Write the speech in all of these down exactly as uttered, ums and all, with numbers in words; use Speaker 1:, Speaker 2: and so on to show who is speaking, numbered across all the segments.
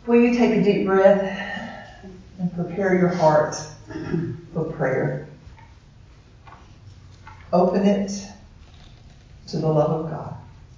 Speaker 1: Will you take a deep breath and prepare your heart for prayer? Open it to the love of God.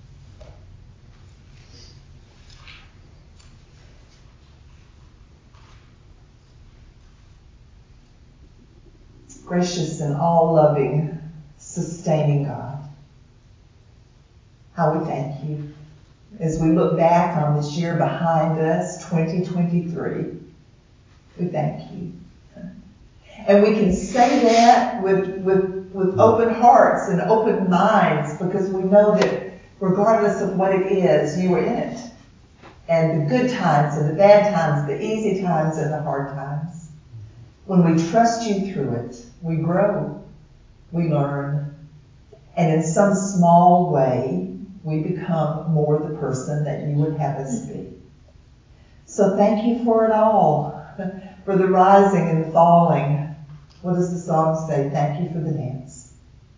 Speaker 1: Gracious and all-loving, sustaining God, how we thank you as we look back on this year behind us, twenty twenty-three. We thank you. And we can say that with, with, with open hearts and open minds, because we know that regardless of what it is, you were in it. And the good times and the bad times, the easy times and the hard times. When we trust you through it, we grow, we learn, and in some small way, we become more the person that you would have us be. So thank you for it all, for the rising and the falling. What does the song say? Thank you for the dance.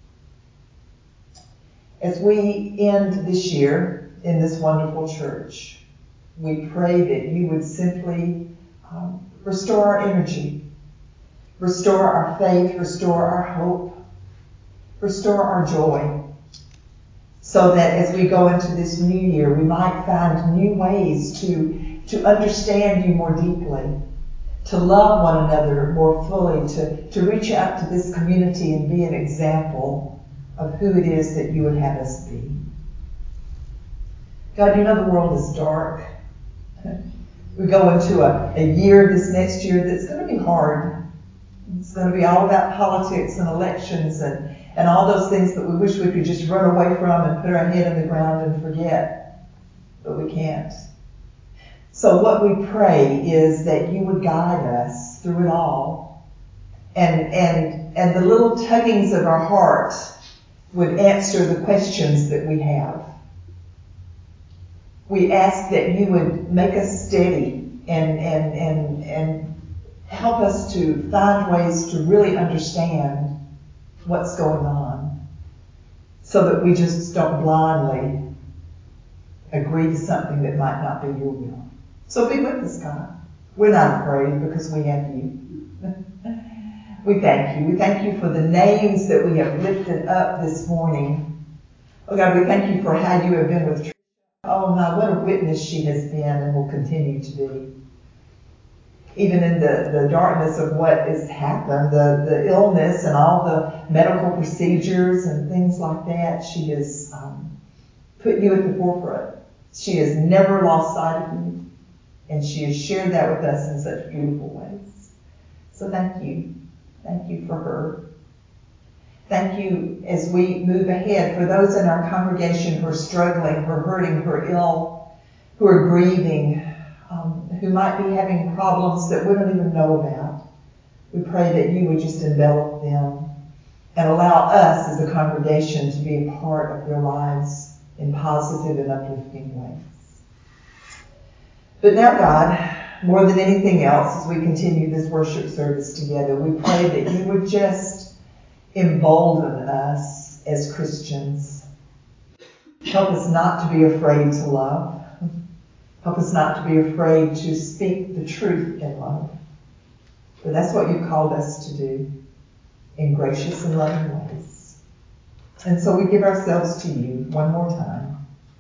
Speaker 1: As we end this year in this wonderful church, we pray that you would simply um, restore our energy, restore our faith, restore our hope, restore our joy, so that as we go into this new year, we might find new ways to, to understand you more deeply, to love one another more fully, to, to reach out to this community and be an example of who it is that you would have us be. God, you know the world is dark. We go into a, a year, this next year, that's going to be hard. It's going to be all about politics and elections and, and all those things that we wish we could just run away from and put our head in the ground and forget. But we can't. So what we pray is that you would guide us through it all. And, and, and the little tuggings of our heart would answer the questions that we have. We ask that you would make us steady and, and, and, and help us to find ways to really understand what's going on, so that we just don't blindly agree to something that might not be your will. So be with us, God. We're not afraid because we have you. We thank you. We thank you for the names that we have lifted up this morning. Oh God, we thank you for how you have been with Tricia. Oh my, what a witness she has been and will continue to be. Even in the, the darkness of what has happened, the, the illness and all the medical procedures and things like that, she has um, put you at the forefront. She has never lost sight of you, and she has shared that with us in such beautiful ways. So thank you. Thank you for her. Thank you as we move ahead for those in our congregation who are struggling, who are hurting, who are ill, who are grieving, Um, who might be having problems that we don't even know about. We pray that you would just envelop them and allow us as a congregation to be a part of their lives in positive and uplifting ways. But now, God, more than anything else, as we continue this worship service together, we pray that you would just embolden us as Christians. Help us not to be afraid to love. Help us not to be afraid to speak the truth in love. For that's what you've called us to do in gracious and loving ways. And so we give ourselves to you one more time.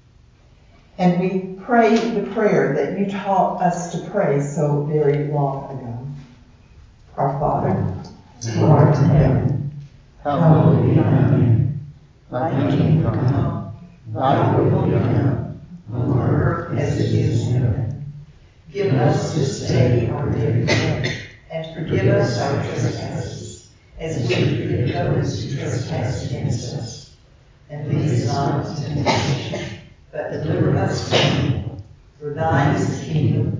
Speaker 1: And we pray the prayer that you taught us to pray so very long ago. Our Father, who art in heaven, hallowed be thy name. Thy kingdom come, thy will be done, on earth as it is in heaven. Give us this day our daily bread, and forgive us our trespasses, as we forgive those who trespass against us. And lead us not into temptation, but deliver us from evil. For thine is the kingdom,